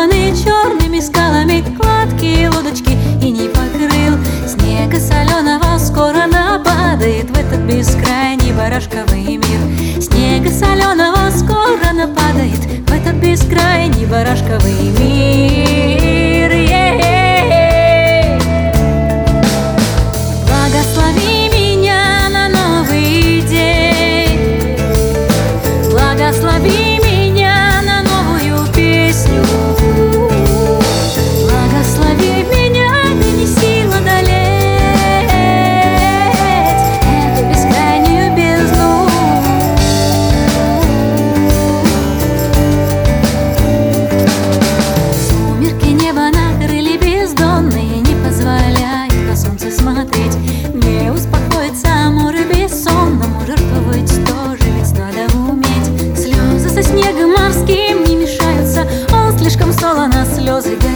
окованные черными скалами, гладкие лодочки и не покрыл. Снега соленого скоро нападает в этот бескрайний барашковый мир. Снега соленого скоро нападает в этот бескрайний барашковый мир. Благослови меня на новый день, благослови меня на новую песню, благослови меня, дай сил одолеть эту бескрайнюю бездну. Сумерки небо накрыли бездонные, не позволяют на солнце смотреть. Не успокоится море бессонному, жертвовать тоже ведь надо уметь. Слезы со снегом морским не мешаются, он слишком солоно, слезы